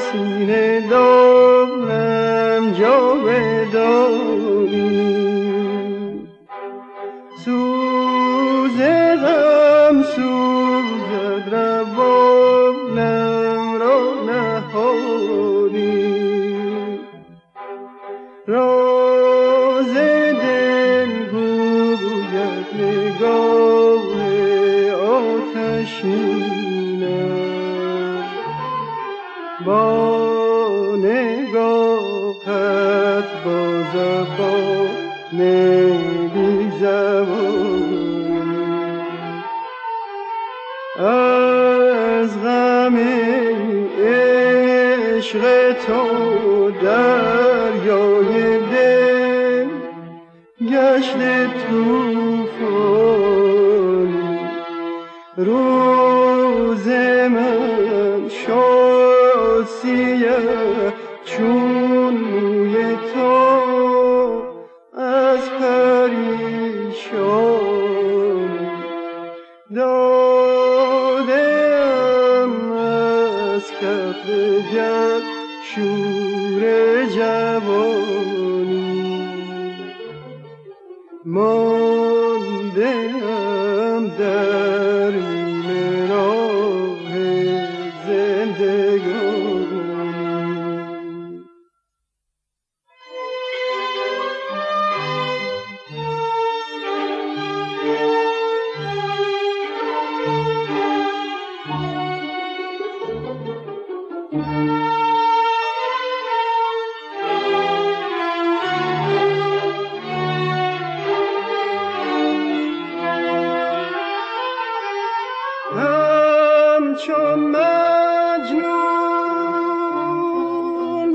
سینه دارم جاودانی، سوز غم سوزد روانم را نهانی، راز دل گوید نگاه آتشینم، با نگاهت با زبان بی زبانی، از غم عشق تو دریای دل گشته طوفانی، روز من شد سیه چون موی تو از پریشانی، دادم از کف جد شور جوانی، ماندم در نیمه راه زندگانی. همچون مجنون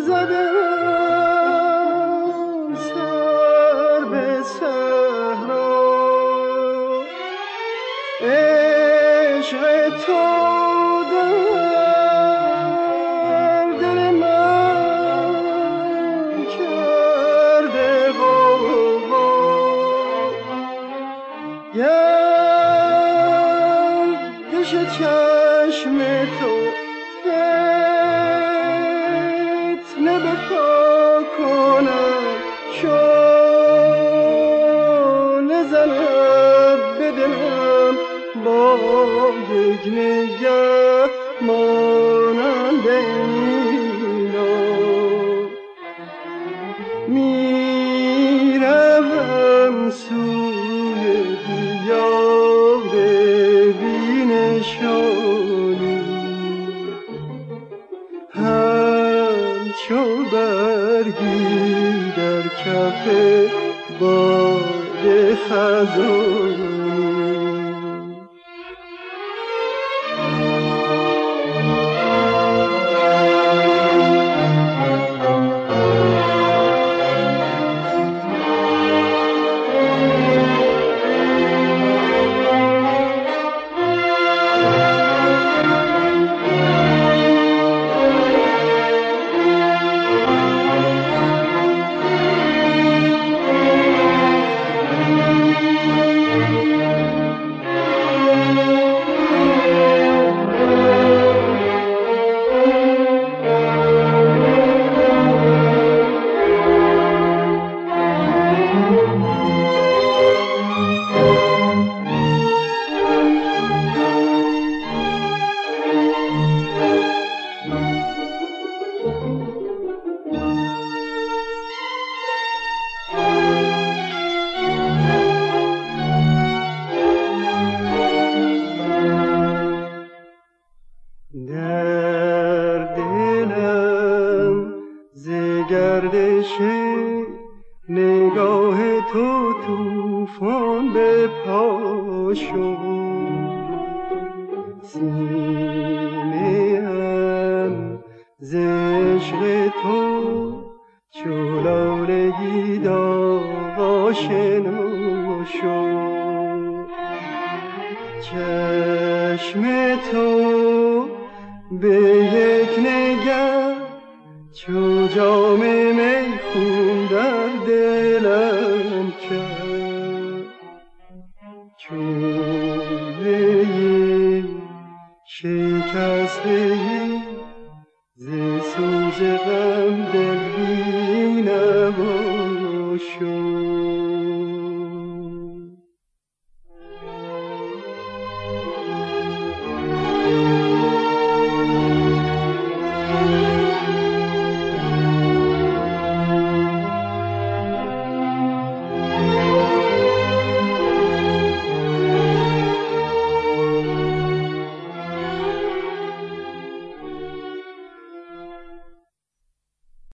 زدم سر به صحرا، عشق تو در دل من کرده غوغا، گردش چشم تو فتنه به پا کنم، شعله زند به دلم با یک نگه مانند مینا، میروم سوی دیار بینشانی، همچو برگی در کف باد خزانی. گردش نگاه تو طوفان به پا شد، سینه‌ام ز عشق تو چو لاله‌ای داغ آشنا شد، چشم تو به یک نگه چو جام می خون در دلم کرد، چون می شکسته